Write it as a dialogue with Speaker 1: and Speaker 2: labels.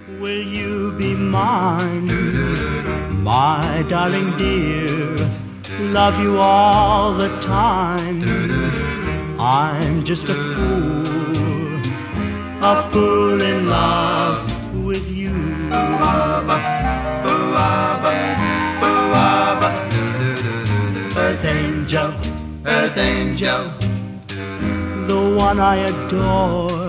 Speaker 1: Will you be mine, my darling dear? Love you all the time. I'm just a fool in love with you. Earth angel, earth angel, the one I adore.